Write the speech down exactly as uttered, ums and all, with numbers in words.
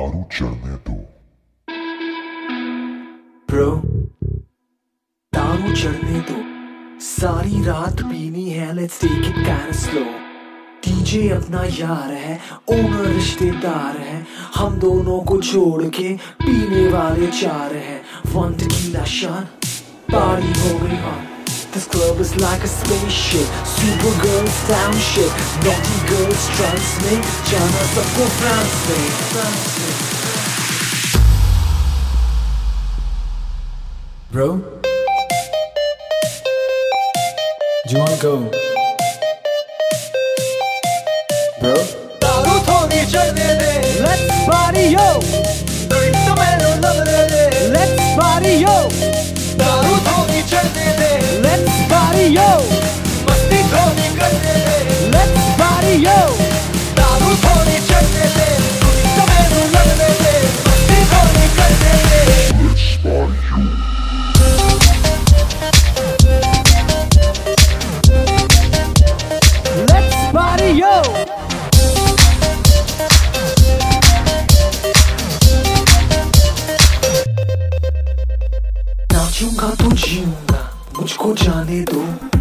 दारू चढ़ने दो। ब्रो दारू चढ़ने दो, सारी रात पीनी है, let's take it kind slow. DJ अपना यार है, ओनर रिश्तेदार है, हम दोनों को छोड़ के पीने वाले चार हैं। वन टीला शॉट, पार्टी हो गई on. This club is like a spaceship, super girls down shit, naughty girls trance में, जाना सबको फ्रांस में, फ्रांस में। Bro, do you wanna go? Bro, दारू थोड़ी चढ़ने दे, let's party yo, तो मैंने लग दे, let's party yo, दारू थोड़ी चढ़ने दे, let's party yo, मस्ती थोड़ी करने दे, let's party yo, दारू थोड़ी चढ़ने दे, तो मैंने लग दे, मस्ती थोड़ी करने दे। Let's party yo. नाचूंगा तो जीऊंगा, मुझको जाने दो।